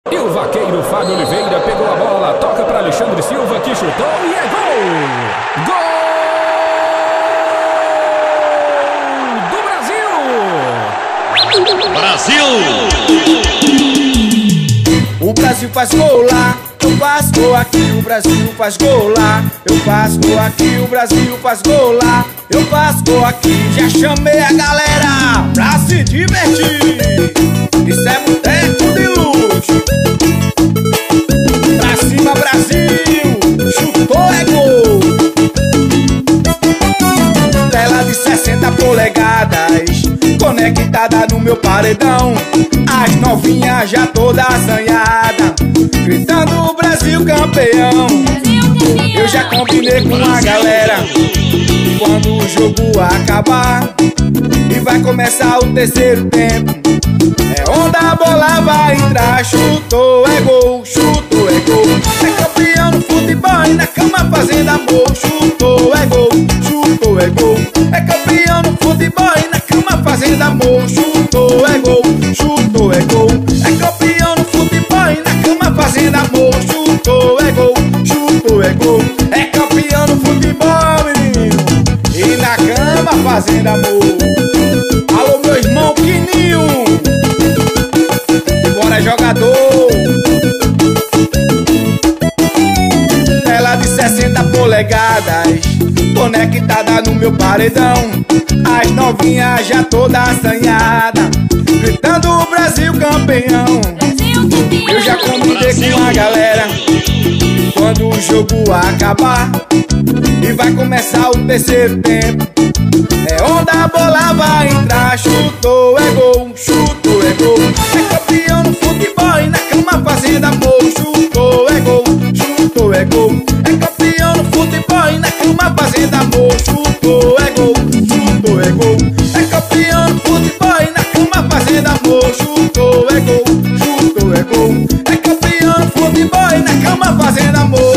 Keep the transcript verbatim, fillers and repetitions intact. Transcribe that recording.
E o vaqueiro Fábio Oliveira pegou a bola, toca para Alexandre Silva, que chutou e é gol! Gol do Brasil! Brasil! O Brasil faz gol lá, eu faço gol aqui. O Brasil faz gol lá, eu faço gol aqui. O Brasil faz gol lá, eu faço gol aqui. Já chamei a galera pra se divertir. Isso é boteco de luxo. Pra cima, Brasil, chutou é gol. Tela de sessenta polegadas, conectada no meu paredão. As novinhas já toda assanhada, gritando o Brasil campeão. Eu já combinei com a galera, quando o jogo acabar e vai começar o terceiro tempo, é onde a bola vai entrar. Chutou é gol, chutou é gol. É campeão no futebol e na cama fazendo amor. Chutou é gol, chutou é gol. É campeão no futebol e na cama fazendo amor. Chutou é gol, chutou é gol. É campeão no futebol e na cama fazendo amor. Chutou é gol, chutou é gol. É campeão no futebol, menino, e na cama fazendo amor. Alô, meu irmão pequenininho, bora jogador. Tela de sessenta polegadas, conectada no meu paredão. As novinhas já toda assanhada, gritando o Brasil campeão. Eu já combinei com a galera, quando o jogo acabar e vai começar o terceiro tempo, é onde a bola vai entrar. Chutou é gol, chutou é gol. É campeão no futebol e na cama fazendo amor. Chutou é gol, chutou é gol. É campeão no futebol e na cama fazendo amor. Chutou é gol, chutou é gol. É campeão no futebol e na cama fazendo amor. Chutou é gol, chutou é gol. É campeão no futebol e na cama fazendo amor.